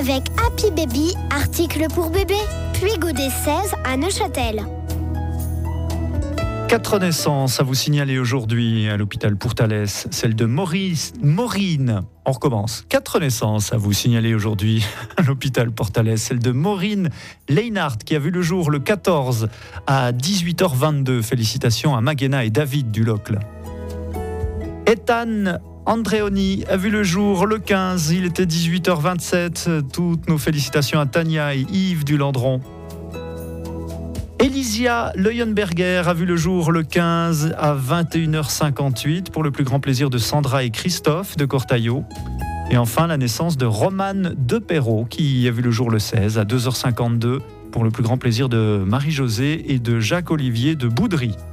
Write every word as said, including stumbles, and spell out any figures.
avec Happy Baby, article pour bébé. Puis Godet seize à Neuchâtel. Quatre naissances à vous signaler aujourd'hui à l'hôpital Pourtalès. Celle de Maurice, Maureen. On recommence. Quatre naissances à vous signaler aujourd'hui à l'hôpital Pourtalès. Celle de Maureen Leinhardt qui a vu le jour le quatorze à dix-huit heures vingt-deux. Félicitations à Magena et David du Locle. Ethan Andreoni a vu le jour le quinze. Il était dix-huit heures vingt-sept. Toutes nos félicitations à Tania et Yves du Landron. Elysia Leuenberger a vu le jour le quinze à vingt et une heures cinquante-huit pour le plus grand plaisir de Sandra et Christophe de Cortaillot. Et enfin la naissance de Romane Deperrault qui a vu le jour le seize à deux heures cinquante-deux pour le plus grand plaisir de Marie-Josée et de Jacques-Olivier de Boudry.